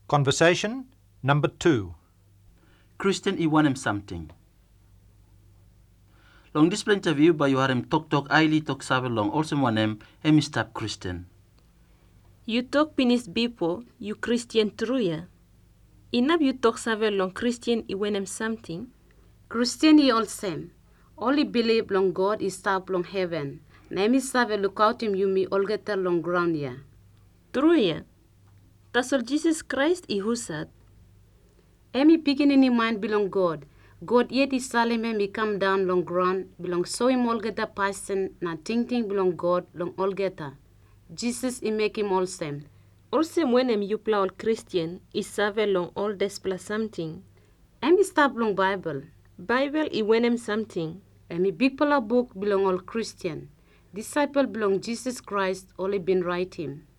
Conversation number 2. Christian iwanem something. Long display interview ba yuharem tok aili tok sabe long also wanem hemistap Christian. You talk pinis bipo, you Christian truya. Inab you talk save long Christian iwenem something. Christian ye all same. Only believe long God is up long heaven. Nemi save look out him you me all get long ground ya. Truya. Tasol Jesus Christ ihusat. Emi picking in mind belong God. God yet is salem me come down long ground belong so him all get a person na ting belong God long all get a. Jesus he make him all same. Also wenem you pla all Christian is save long all despla something. Emi stop long Bible. Bible iwenem something. Emi big pala book belong all Christian. Disciple belong Jesus Christ only been write him.